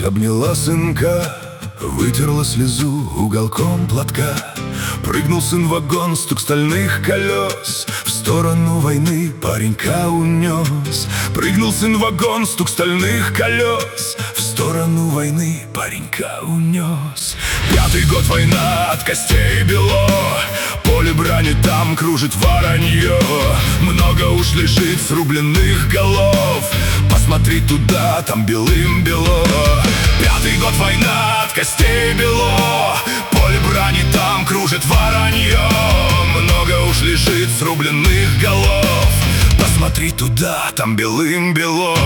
обняла сынка, вытерла слезу уголком платка. Прыгнул сын в вагон, стук стальных колес, в сторону войны паренька унес. Прыгнул сын в вагон, стук стальных колес, в сторону войны паренька унес. 5-й год, война, от костей бело, поле брани, там кружит воронье. Много уж лежит срубленных голов, посмотри туда, там белым-бело. 5-й год, война, от костей бело, поле брани, там кружит воронье. Много уж лежит срубленных голов, посмотри туда, там белым-бело.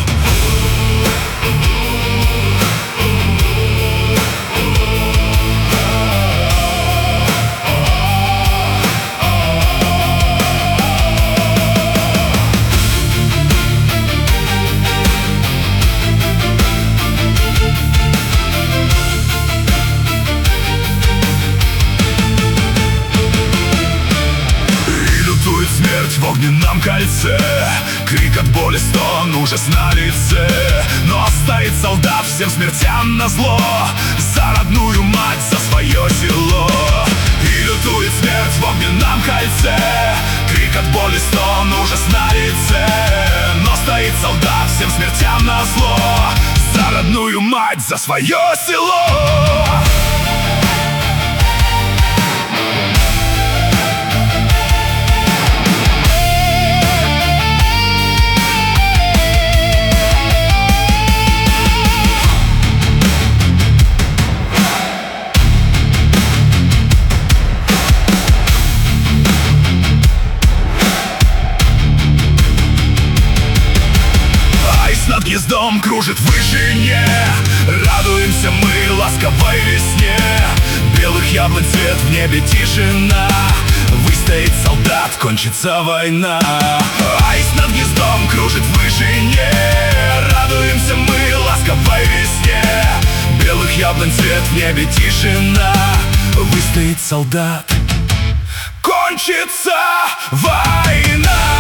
Смерть в огненном кольце, крик от боли, стон, ужас на лице. Но стоит солдат всем смертям назло, за родную мать, за свое село. И лютует смерть в огненном кольце, крик от боли, стон, ужас на лице. Но стоит солдат всем смертям назло, за родную мать, за свое село. Над гнездом кружит в вышине, радуемся мы ласковой весне. Белых яблонь цвет, в небе тишина, выстоит солдат, кончится война. Аист над гнездом кружит в вышине, радуемся мы ласковой весне. Белых яблонь цвет, в небе тишина, выстоит солдат, кончится война.